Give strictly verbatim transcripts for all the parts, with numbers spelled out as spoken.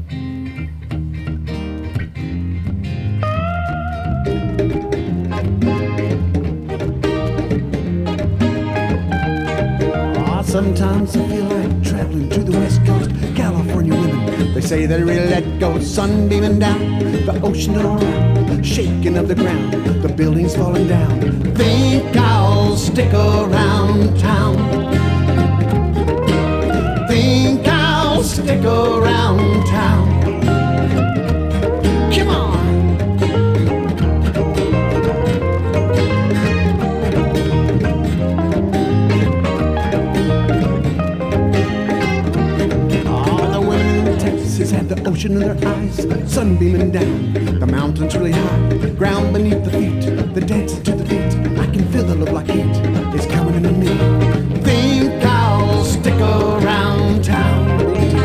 Sometimes I feel like traveling to the west coast, California women. They say they really let go, sun beaming down, the ocean all around, shaking of the ground, the buildings falling down. Think I'll stick around town. Think I'll stick around town. Come on. Had the ocean in their eyes, sun beaming down, the mountains really high, ground beneath the feet, the dancing to the beat. I can feel the love like heat, it's coming into me. Think I'll stick around town.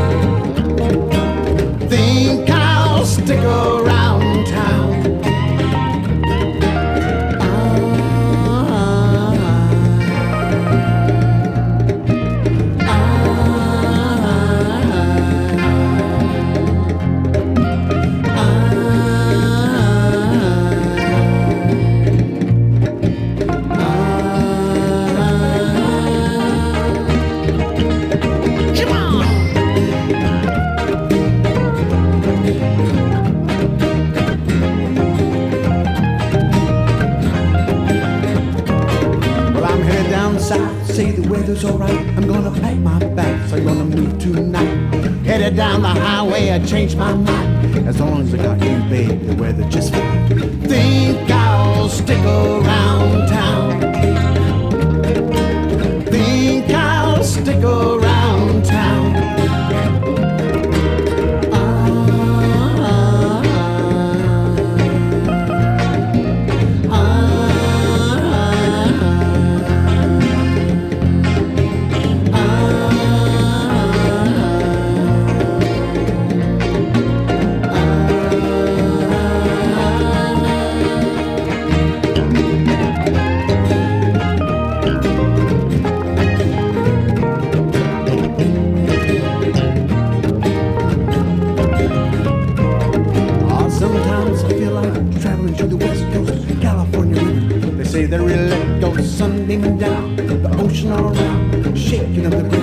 Think I'll stick around town. Say the weather's alright, I'm gonna pack my bags, I'm gonna move tonight. Headed down the highway, I changed my mind. As long as I got you, babe, the weather just fine. Think I'll stick around town. Think I'll stick around town. They really let go, sun beaming down, the ocean all around, shaking of the ground.